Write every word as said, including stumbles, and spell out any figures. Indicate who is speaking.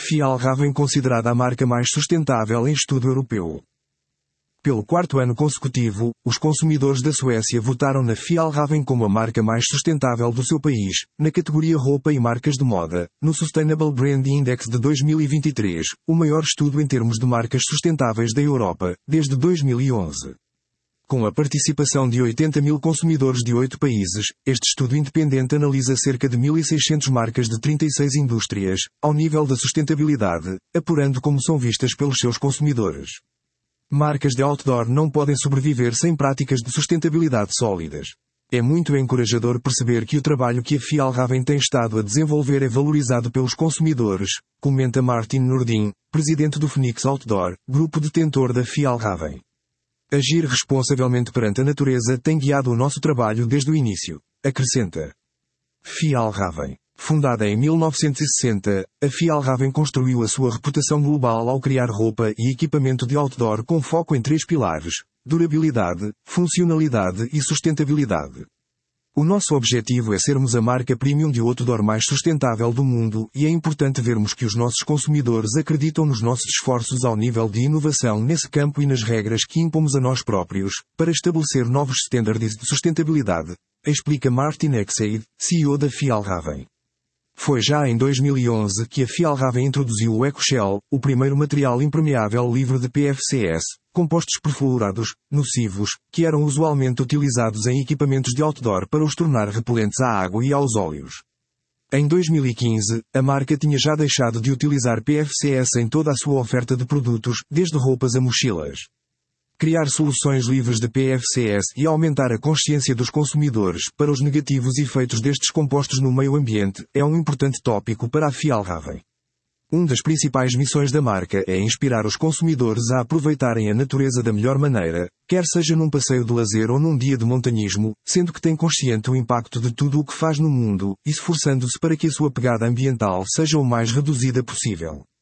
Speaker 1: Fjällräven considerada a marca mais sustentável em estudo europeu. Pelo quarto ano consecutivo, os consumidores da Suécia votaram na Fjällräven como a marca mais sustentável do seu país, na categoria roupa e marcas de moda, no Sustainable Brand Index de dois mil e vinte e três, o maior estudo em termos de marcas sustentáveis da Europa, desde dois mil e onze. Com a participação de oitenta mil consumidores de oito países, este estudo independente analisa cerca de mil e seiscentas marcas de trinta e seis indústrias, ao nível da sustentabilidade, apurando como são vistas pelos seus consumidores. Marcas de outdoor não podem sobreviver sem práticas de sustentabilidade sólidas. É muito encorajador perceber que o trabalho que a Fjällräven tem estado a desenvolver é valorizado pelos consumidores, comenta Martin Nordin, presidente do Phoenix Outdoor, grupo detentor da Fjällräven. Agir responsavelmente perante a natureza tem guiado o nosso trabalho desde o início, acrescenta. Fjällräven. Fundada em mil novecentos e sessenta, a Fjällräven construiu a sua reputação global ao criar roupa e equipamento de outdoor com foco em três pilares: durabilidade, funcionalidade e sustentabilidade. O nosso objetivo é sermos a marca premium de outdoor mais sustentável do mundo, e é importante vermos que os nossos consumidores acreditam nos nossos esforços ao nível de inovação nesse campo e nas regras que impomos a nós próprios, para estabelecer novos standards de sustentabilidade, explica Martin Exeid, C E O da Fjällräven. Foi já em dois mil e onze que a Fjällräven introduziu o EcoShell, o primeiro material impermeável livre de P F C S, compostos perfluorados, nocivos, que eram usualmente utilizados em equipamentos de outdoor para os tornar repelentes à água e aos óleos. Em dois mil e quinze, a marca tinha já deixado de utilizar P F C S em toda a sua oferta de produtos, desde roupas a mochilas. Criar soluções livres de P F C S e aumentar a consciência dos consumidores para os negativos efeitos destes compostos no meio ambiente é um importante tópico para a Fjällräven. Uma das principais missões da marca é inspirar os consumidores a aproveitarem a natureza da melhor maneira, quer seja num passeio de lazer ou num dia de montanhismo, sendo que tem consciente o impacto de tudo o que faz no mundo, e esforçando-se para que a sua pegada ambiental seja o mais reduzida possível.